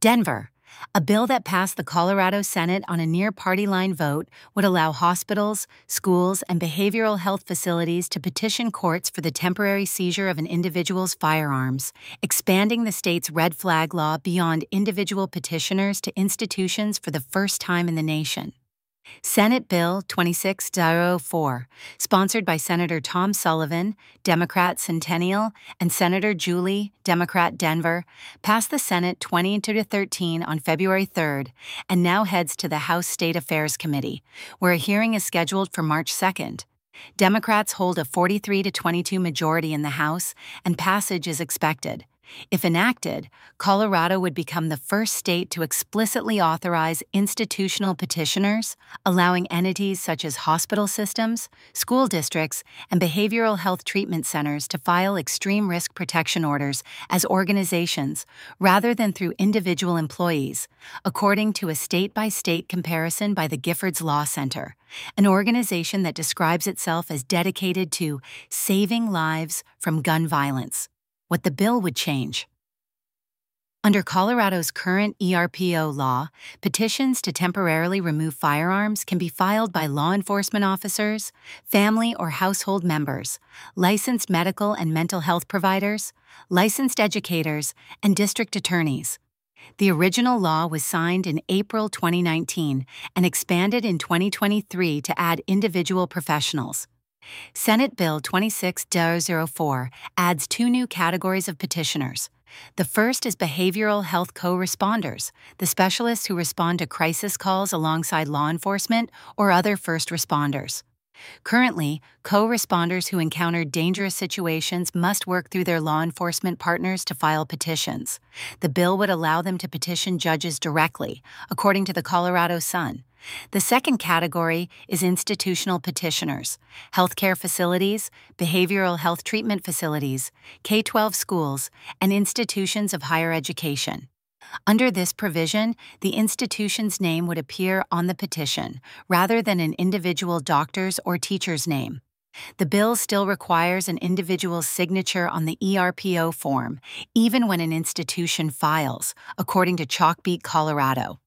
Denver. A bill that passed the Colorado Senate on a near-party line vote would allow hospitals, schools, and behavioral health facilities to petition courts for the temporary seizure of an individual's firearms, expanding the state's red flag law beyond individual petitioners to institutions for the first time in the nation. Senate Bill 2604, sponsored by Senator Tom Sullivan, Democrat Centennial, and Senator Julie, Democrat Denver, passed the Senate 20-13 on February 3rd and now heads to the House State Affairs Committee, where a hearing is scheduled for March 2nd. Democrats hold a 43-22 majority in the House, and passage is expected. If enacted, Colorado would become the first state to explicitly authorize institutional petitioners, allowing entities such as hospital systems, school districts, and behavioral health treatment centers to file extreme risk protection orders as organizations rather than through individual employees, according to a state-by-state comparison by the Giffords Law Center, an organization that describes itself as dedicated to saving lives from gun violence. What the bill would change. Under Colorado's current ERPO law, petitions to temporarily remove firearms can be filed by law enforcement officers, family or household members, licensed medical and mental health providers, licensed educators, and district attorneys. The original law was signed in April 2019 and expanded in 2023 to add individual professionals. Senate Bill 2604 adds two new categories of petitioners. The first is behavioral health co-responders, the specialists who respond to crisis calls alongside law enforcement or other first responders. Currently, co-responders who encounter dangerous situations must work through their law enforcement partners to file petitions. The bill would allow them to petition judges directly, according to the Colorado Sun. The second category is institutional petitioners, healthcare facilities, behavioral health treatment facilities, K-12 schools, and institutions of higher education. Under this provision, the institution's name would appear on the petition, rather than an individual doctor's or teacher's name. The bill still requires an individual's signature on the ERPO form, even when an institution files, according to Chalkbeat, Colorado.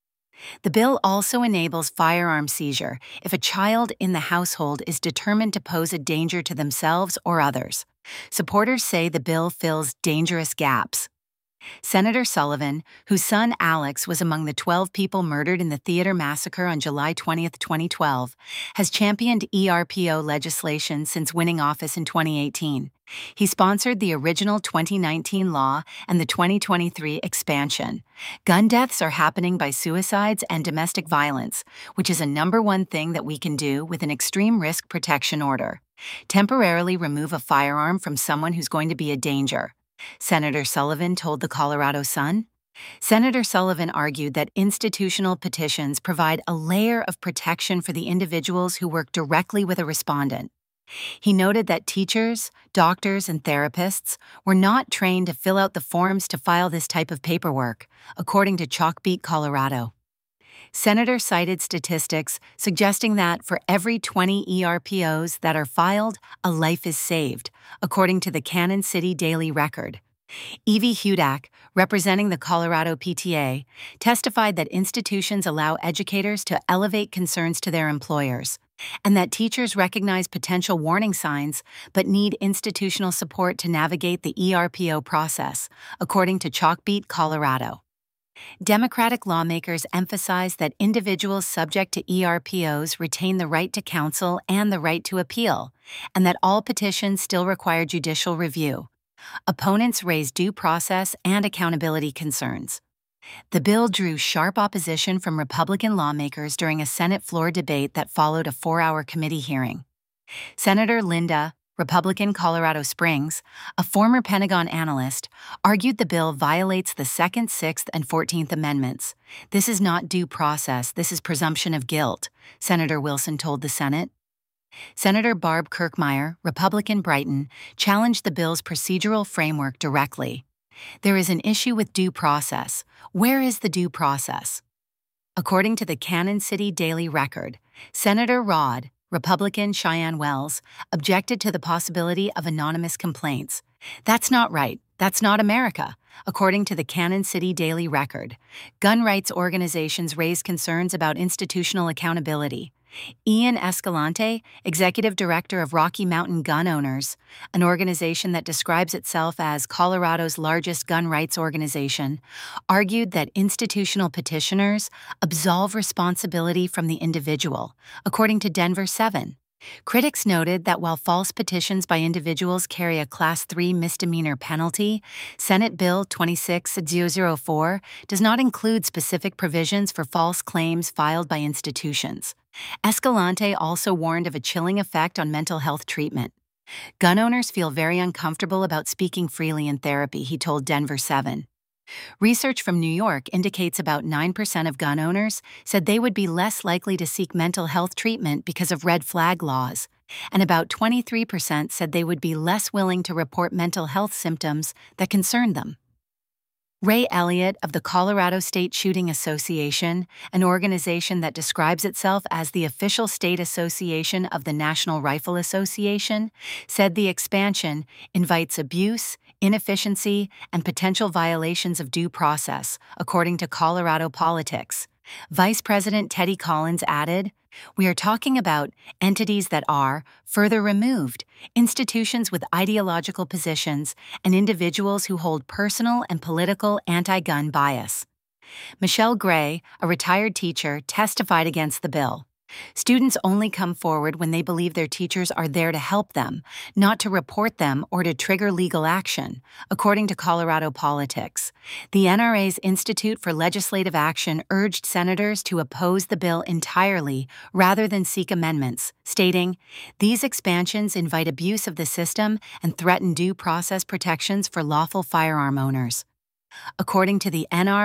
The bill also enables firearm seizure if a child in the household is determined to pose a danger to themselves or others. Supporters say the bill fills dangerous gaps. Senator Sullivan, whose son Alex was among the 12 people murdered in the theater massacre on July 20, 2012, has championed ERPO legislation since winning office in 2018. He sponsored the original 2019 law and the 2023 expansion. Gun deaths are happening by suicides and domestic violence, which is a #1 thing that we can do with an extreme risk protection order. Temporarily remove a firearm from someone who's going to be a danger. Senator Sullivan told the Colorado Sun. Senator Sullivan argued that institutional petitions provide a layer of protection for the individuals who work directly with a respondent. He noted that teachers, doctors, and therapists were not trained to fill out the forms to file this type of paperwork, according to Chalkbeat, Colorado. Senator cited statistics suggesting that for every 20 ERPOs that are filed, a life is saved, according to the Cannon City Daily Record. Evie Hudak, representing the Colorado PTA, testified that institutions allow educators to elevate concerns to their employers, and that teachers recognize potential warning signs but need institutional support to navigate the ERPO process, according to Chalkbeat, Colorado. Democratic lawmakers emphasize that individuals subject to ERPOs retain the right to counsel and the right to appeal, and that all petitions still require judicial review. Opponents raise due process and accountability concerns. The bill drew sharp opposition from Republican lawmakers during a Senate floor debate that followed a 4-hour committee hearing. Senator Linda, Republican Colorado Springs, a former Pentagon analyst, argued the bill violates the 2nd, 6th, and 14th Amendments. This is not due process, this is presumption of guilt, Senator Wilson told the Senate. Senator Barb Kirkmeyer, Republican Brighton, challenged the bill's procedural framework directly. There is an issue with due process. Where is the due process? According to the Cannon City Daily Record, Senator Rod, Republican Cheyenne Wells, objected to the possibility of anonymous complaints. That's not right. That's not America. according to the Kansas City Daily Record. Gun rights organizations raise concerns about institutional accountability. Ian Escalante, executive director of Rocky Mountain Gun Owners, an organization that describes itself as Colorado's largest gun rights organization, argued that institutional petitioners absolve responsibility from the individual, according to Denver 7. Critics noted that while false petitions by individuals carry a Class 3 misdemeanor penalty, Senate Bill 26004 does not include specific provisions for false claims filed by institutions. Escalante also warned of a chilling effect on mental health treatment. Gun owners feel very uncomfortable about speaking freely in therapy, he told Denver 7. Research from New York indicates about 9% of gun owners said they would be less likely to seek mental health treatment because of red flag laws, and about 23% said they would be less willing to report mental health symptoms that concern them. Ray Elliott of the Colorado State Shooting Association, an organization that describes itself as the official state association of the National Rifle Association, said the expansion invites abuse, inefficiency, and potential violations of due process, according to Colorado Politics. Vice President Teddy Collins added, "We are talking about entities that are further removed, institutions with ideological positions, and individuals who hold personal and political anti-gun bias." Michelle Gray, a retired teacher, testified against the bill. Students only come forward when they believe their teachers are there to help them, not to report them or to trigger legal action, according to Colorado Politics. The NRA's Institute for Legislative Action urged senators to oppose the bill entirely rather than seek amendments, stating, "These expansions invite abuse of the system and threaten due process protections for lawful firearm owners." According to the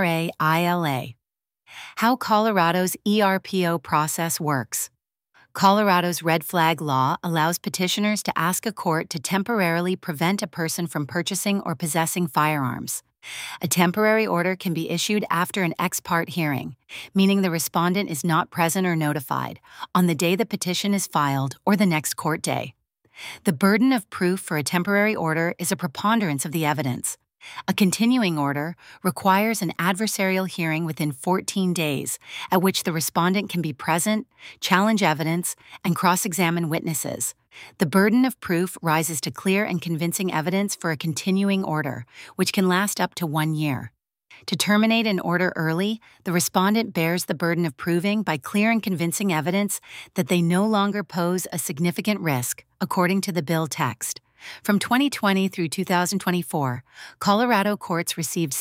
NRA-ILA, how Colorado's ERPO process works. Colorado's red flag law allows petitioners to ask a court to temporarily prevent a person from purchasing or possessing firearms. A temporary order can be issued after an ex parte hearing, meaning the respondent is not present or notified, on the day the petition is filed or the next court day. The burden of proof for a temporary order is a preponderance of the evidence. A continuing order requires an adversarial hearing within 14 days, at which the respondent can be present, challenge evidence, and cross-examine witnesses. The burden of proof rises to clear and convincing evidence for a continuing order, which can last up to 1 year. To terminate an order early, the respondent bears the burden of proving by clear and convincing evidence that they no longer pose a significant risk, according to the bill text. From 2020 through 2024, Colorado courts received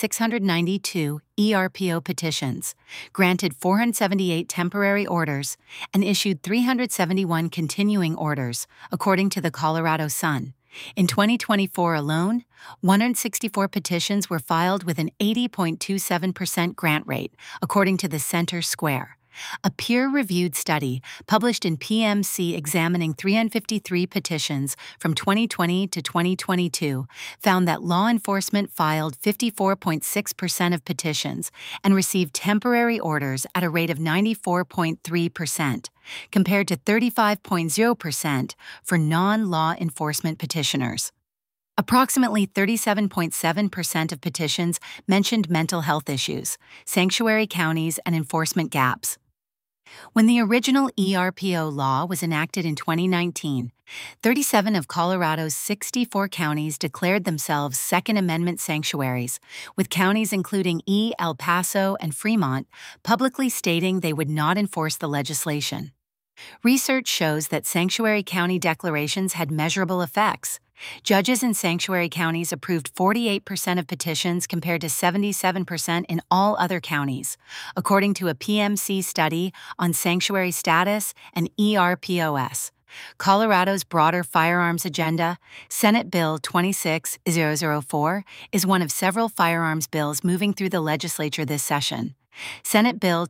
692 ERPO petitions, granted 478 temporary orders, and issued 371 continuing orders, according to the Colorado Sun. In 2024 alone, 164 petitions were filed with an 80.27% grant rate, according to the Center Square. A peer-reviewed study published in PMC examining 353 petitions from 2020 to 2022 found that law enforcement filed 54.6% of petitions and received temporary orders at a rate of 94.3%, compared to 35.0% for non-law enforcement petitioners. Approximately 37.7% of petitions mentioned mental health issues, sanctuary counties, and enforcement gaps. When the original ERPO law was enacted in 2019, 37 of Colorado's 64 counties declared themselves Second Amendment sanctuaries, with counties including El Paso and Fremont publicly stating they would not enforce the legislation. Research shows that sanctuary county declarations had measurable effects. Judges in sanctuary counties approved 48% of petitions compared to 77% in all other counties, according to a PMC study on sanctuary status and ERPOS. Colorado's broader firearms agenda, Senate Bill 26004, is one of several firearms bills moving through the legislature this session. Senate Bill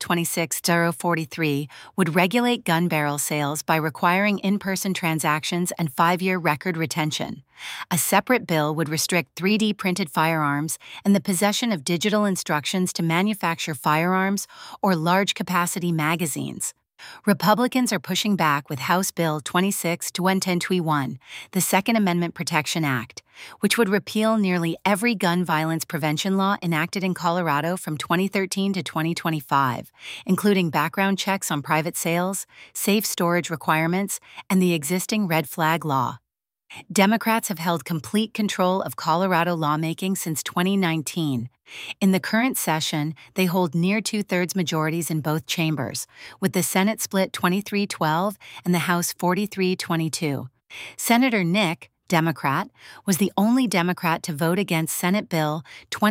26043 would regulate gun barrel sales by requiring in-person transactions and 5-year record retention. A separate bill would restrict 3D printed firearms and the possession of digital instructions to manufacture firearms or large-capacity magazines. Republicans are pushing back with House Bill 26-2121, the Second Amendment Protection Act, which would repeal nearly every gun violence prevention law enacted in Colorado from 2013 to 2025, including background checks on private sales, safe storage requirements, and the existing red flag law. Democrats have held complete control of Colorado lawmaking since 2019. In the current session, they hold near two-thirds majorities in both chambers, with the Senate split 23-12 and the House 43-22. Senator Nick, Democrat, was the only Democrat to vote against Senate Bill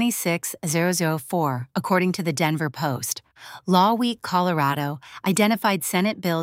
26004, according to the Denver Post. Law Week Colorado identified Senate Bill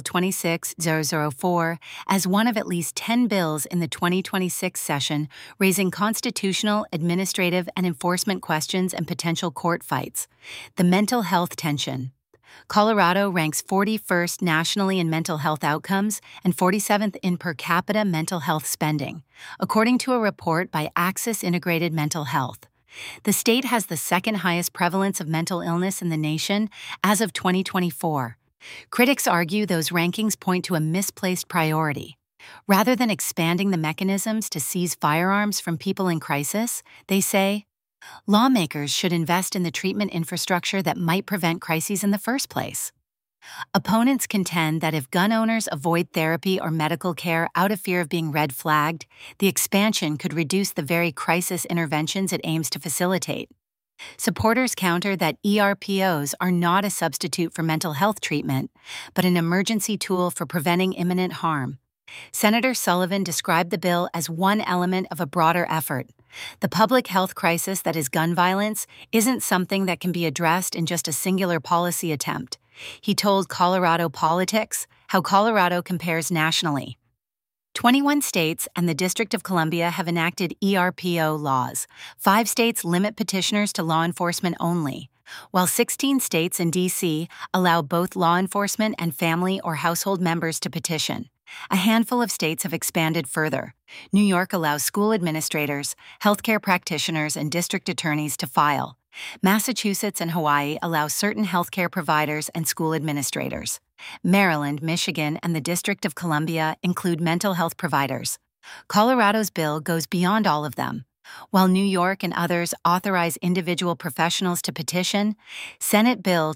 26004 as one of at least 10 bills in the 2026 session raising constitutional, administrative, and enforcement questions and potential court fights. The mental health tension. Colorado ranks 41st nationally in mental health outcomes and 47th in per capita mental health spending, according to a report by Axis Integrated Mental Health. The state has the second highest prevalence of mental illness in the nation as of 2024. Critics argue those rankings point to a misplaced priority. Rather than expanding the mechanisms to seize firearms from people in crisis, they say, lawmakers should invest in the treatment infrastructure that might prevent crises in the first place. Opponents contend that if gun owners avoid therapy or medical care out of fear of being red flagged, the expansion could reduce the very crisis interventions it aims to facilitate. Supporters counter that ERPOs are not a substitute for mental health treatment, but an emergency tool for preventing imminent harm. Senator Sullivan described the bill as one element of a broader effort. The public health crisis that is gun violence isn't something that can be addressed in just a singular policy attempt. He told Colorado Politics how Colorado compares nationally. 21 states and the District of Columbia have enacted ERPO laws. 5 states limit petitioners to law enforcement only, while 16 states and D.C. allow both law enforcement and family or household members to petition. A handful of states have expanded further. New York allows school administrators, healthcare practitioners, and district attorneys to file. Massachusetts and Hawaii allow certain healthcare providers and school administrators. Maryland, Michigan, and the District of Columbia include mental health providers. Colorado's bill goes beyond all of them. While New York and others authorize individual professionals to petition, Senate Bill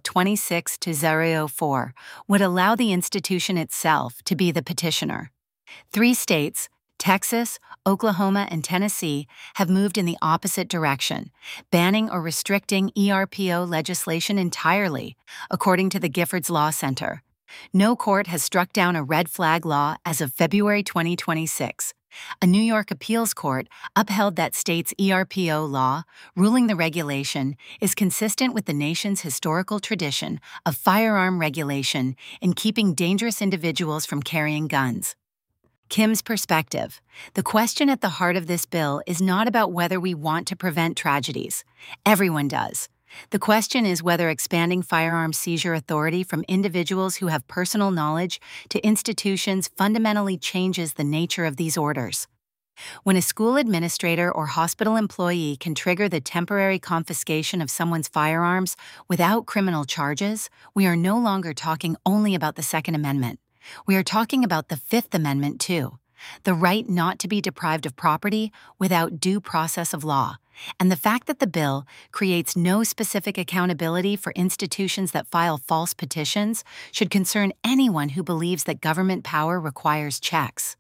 26004 would allow the institution itself to be the petitioner. 3 states, Texas, Oklahoma, and Tennessee, have moved in the opposite direction, banning or restricting ERPO legislation entirely, according to the Giffords Law Center. No court has struck down a red flag law as of February 2026. A New York appeals court upheld that state's ERPO law, ruling the regulation is consistent with the nation's historical tradition of firearm regulation in keeping dangerous individuals from carrying guns. Kim's perspective. The question at the heart of this bill is not about whether we want to prevent tragedies. Everyone does. The question is whether expanding firearm seizure authority from individuals who have personal knowledge to institutions fundamentally changes the nature of these orders. When a school administrator or hospital employee can trigger the temporary confiscation of someone's firearms without criminal charges, we are no longer talking only about the Second Amendment. We are talking about the Fifth Amendment, too. The right not to be deprived of property without due process of law, and the fact that the bill creates no specific accountability for institutions that file false petitions should concern anyone who believes that government power requires checks.